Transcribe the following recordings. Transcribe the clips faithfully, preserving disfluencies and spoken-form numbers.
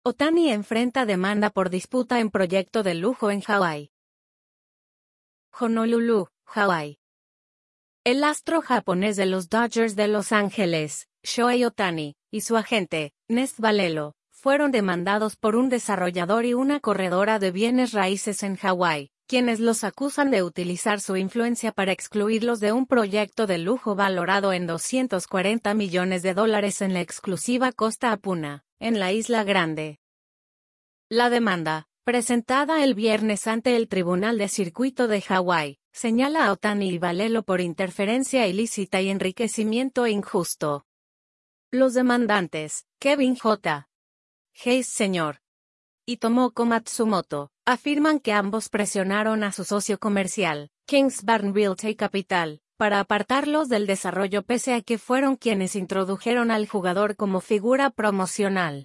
Ohtani enfrenta demanda por disputa en proyecto de lujo en Hawái. Honolulu, Hawái. El astro japonés de los Dodgers de Los Ángeles, Shohei Ohtani, y su agente, Nest Valelo, fueron demandados por un desarrollador y una corredora de bienes raíces en Hawái, quienes los acusan de utilizar su influencia para excluirlos de un proyecto de lujo valorado en doscientos cuarenta millones de dólares en la exclusiva Costa Apuna, en la Isla Grande. La demanda, presentada el viernes ante el Tribunal de Circuito de Hawái, señala a Ohtani y Valelo por interferencia ilícita y enriquecimiento injusto. Los demandantes, Kevin J. Hayes señor y Tomoko Matsumoto, afirman que ambos presionaron a su socio comercial, Kingsbarn Realty Capital, para apartarlos del desarrollo pese a que fueron quienes introdujeron al jugador como figura promocional.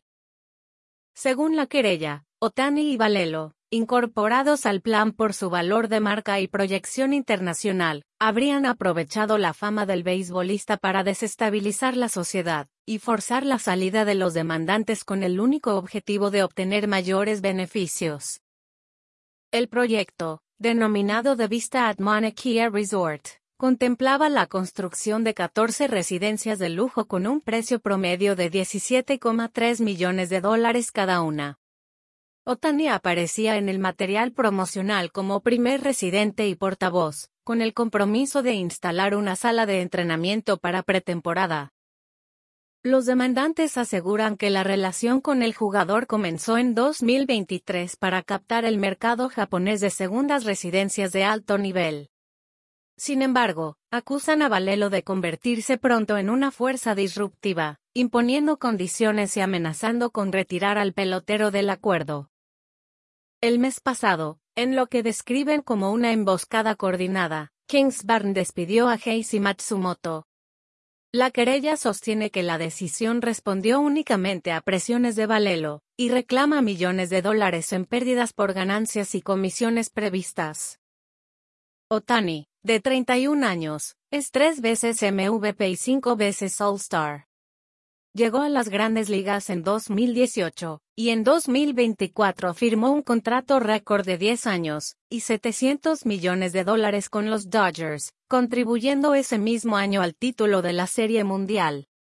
Según la querella, Ohtani y Valelo, incorporados al plan por su valor de marca y proyección internacional, habrían aprovechado la fama del beisbolista para desestabilizar la sociedad y forzar la salida de los demandantes con el único objetivo de obtener mayores beneficios. El proyecto, denominado The Vista at Mauna Kea Resort, contemplaba la construcción de catorce residencias de lujo con un precio promedio de diecisiete coma tres millones de dólares cada una. Ohtani aparecía en el material promocional como primer residente y portavoz, con el compromiso de instalar una sala de entrenamiento para pretemporada. Los demandantes aseguran que la relación con el jugador comenzó en dos mil veintitrés para captar el mercado japonés de segundas residencias de alto nivel. Sin embargo, acusan a Valelo de convertirse pronto en una fuerza disruptiva, imponiendo condiciones y amenazando con retirar al pelotero del acuerdo. El mes pasado, en lo que describen como una emboscada coordinada, Kingsbarn despidió a Hayes y Matsumoto. La querella sostiene que la decisión respondió únicamente a presiones de Valelo, y reclama millones de dólares en pérdidas por ganancias y comisiones previstas. Ohtani, de treinta y un años, es tres veces M V P y cinco veces All-Star. Llegó a las Grandes Ligas en dos mil dieciocho, y en dos mil veinticuatro firmó un contrato récord de diez años, y setecientos millones de dólares con los Dodgers, contribuyendo ese mismo año al título de la Serie Mundial.